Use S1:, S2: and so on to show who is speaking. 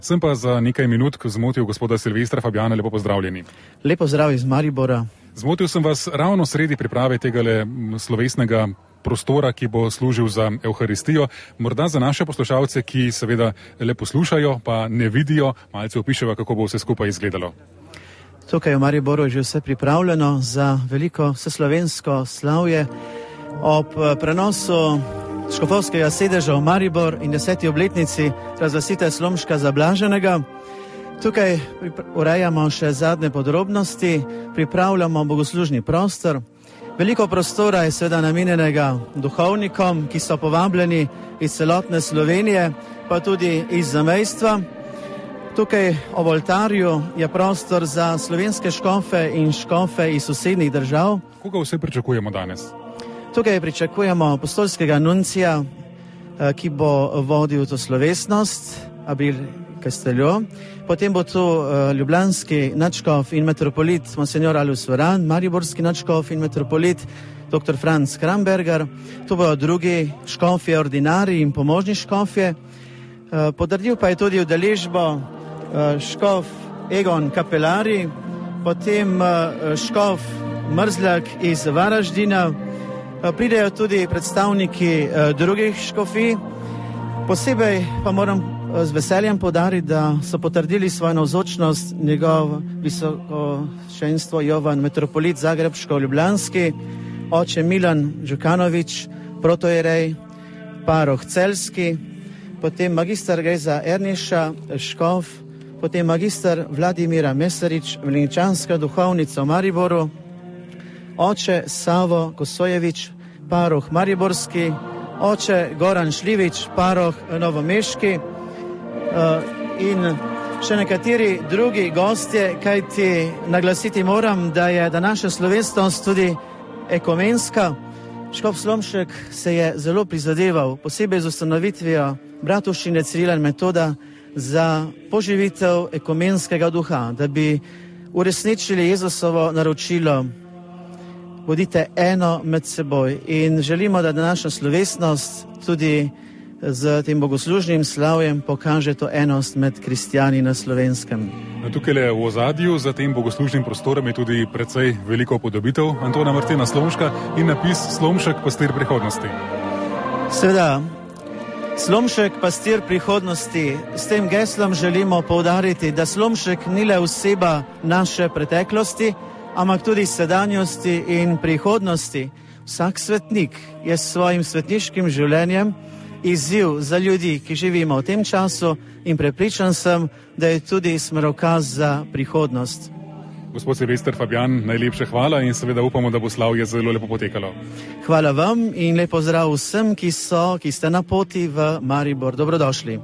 S1: Sem pa za nekaj minut zmotil gospoda Silvestra Fabjana. Lepo pozdravljeni.
S2: Lepo zdrav iz Maribora.
S1: Zmotil sem vas ravno sredi priprave tegale slovesnega prostora, ki bo služil za Evharistijo. Morda za naše poslušalce, ki seveda le poslušajo, pa ne vidijo, malce opiševa, kako bo vse skupaj izgledalo.
S2: Tukaj v Mariboru je že vse pripravljeno za veliko vseslovensko slavje. Ob prenosu škofovskega sedeža v Maribor in 10. obletnici razglasitve Slomška za blaženega. Tukaj urejamo še zadnje podrobnosti, pripravljamo bogoslužni prostor. Veliko prostora je seveda namenjenega duhovnikom, ki so povabljeni iz celotne Slovenije, pa tudi iz zamejstva. Tukaj ob oltarju je prostor za slovenske škofe in škofe iz sosednjih držav.
S1: Koga vse pričakujemo danes?
S2: Tukaj pričakujemo apostolskega nuncija, ki bo vodil to slovesnost, Abril Casteljo. Potem bo tu ljubljanski nadškof in metropolit Monsignor Alojz Urban, mariborski nadškof in metropolit dr. Franc Kramberger. Tu bodo drugi škofje, ordinari in pomožni škofje. Potrdil pa je tudi udeležbo škof Egon Kapelari, potem škof Mrzljak iz Varaždina. Pridejo tudi predstavniki drugih škofij. Posebej pa moram z veseljem poudariti, da so potrdili svojo navzočnost njegov visokoščenstvo Jovan, metropolit Zagrebško-Ljubljanski, oče Milan Đukanović, protojerej, paroh Celjski, potem magister Gejza Erniša, škof, potem magister Vladimira Mesarič, vliničanska duhovnica v Mariboru, oče Savo Kosojević, paroh Mariborski, oče Goran Šljivić, paroh Novomeški in še nekateri drugi gostje, kajti naglasiti moram, da je današnja slovesnost tudi ekumenska. Škof Slomšek se je zelo prizadeval, posebej z ustanovitvijo bratovščine Cirila in Metoda, za poživitev ekumenskega duha, da bi uresničili Jezusovo naročilo: bodite eno med seboj. In želimo, da današnja slovesnost tudi z tem bogoslužnim slavjem pokaže to enost med kristjani na Slovenskem.
S1: Tukaj v ozadju za tem bogoslužnim prostorom je tudi precej veliko upodobitev Antona Martina Slomška in napis Slomšek, pastir prihodnosti.
S2: Seveda, Slomšek, pastir prihodnosti. S tem geslom želimo poudariti, da Slomšek ni le oseba naše preteklosti, ampak tudi sedanjosti in prihodnosti. Vsak svetnik je s svojim svetniškim življenjem izziv za ljudi, ki živimo v tem času, in prepričan sem, da je tudi smerokaz za prihodnost.
S1: Gospod Silvester Fabjan, najlepše hvala in seveda upamo, da bo slavje zelo lepo potekalo.
S2: Hvala vam in lep pozdrav vsem, ki ste na poti v Maribor. Dobrodošli.